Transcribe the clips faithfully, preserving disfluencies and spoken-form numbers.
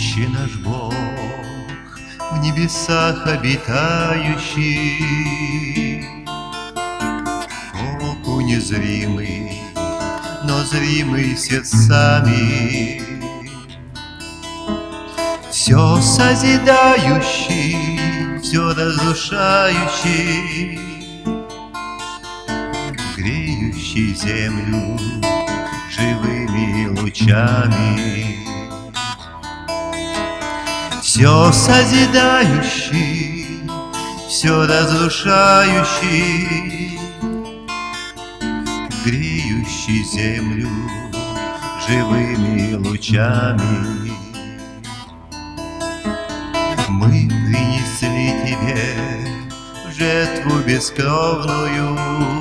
Отче наш Бог, в небесах обитающий, Богу незримый, но зримый сердцами, все созидающий, все разрушающий, греющий землю живыми лучами, все созидающий, все разрушающий, греющий землю живыми лучами. Мы принесли Тебе жертву бескровную,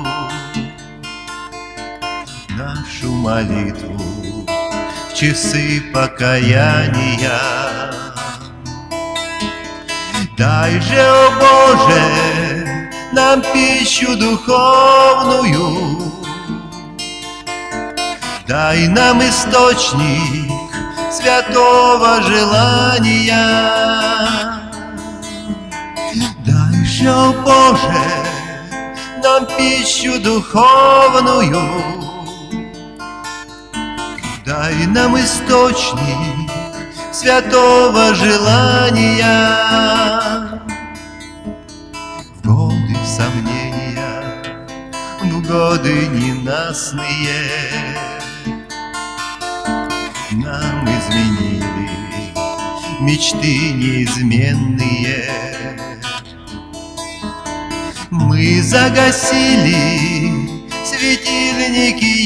нашу молитву в часы покаяния. Дай же, о Боже, нам пищу духовную, дай нам источник святого желания. Дай же, о Боже, нам пищу духовную, дай нам источник святого желания. В годы сомнения, в годы ненастные нам изменили мечты неизменные. Мы загасили светильники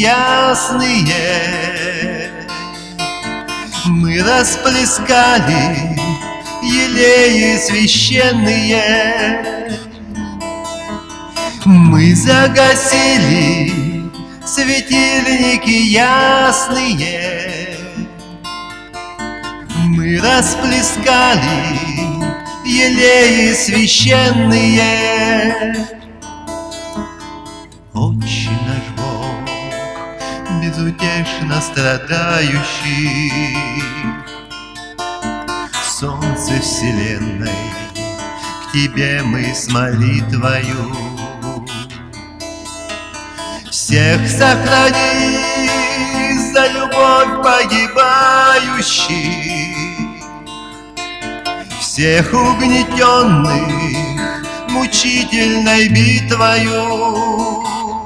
ясные, мы расплескали елеи священные. Мы загасили светильники ясные, мы расплескали елеи священные. Отче наш Бог, безутешно страдающий, солнце вселенной, к Тебе мы с молитвою. Всех сохрани за любовь погибающих, всех угнетенных мучительной битвою.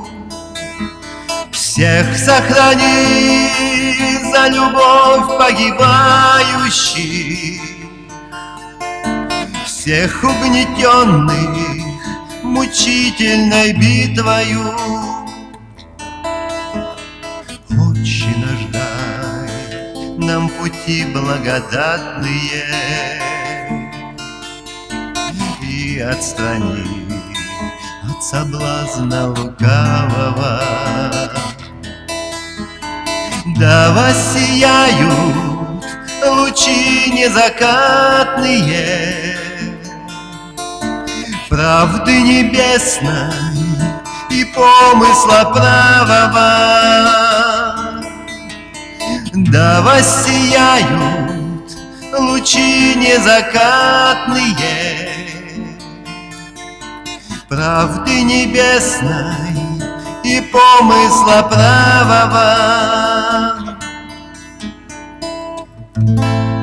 Всех сохрани за любовь погибающих, всех угнетенных мучительной битвою. Отче наш, дай нам пути благодатные и отстрани от соблазна лукавого. Да воссияют лучи незакатные правды небесной и помысла правого. Да воссияют лучи незакатные правды небесной и помысла правого.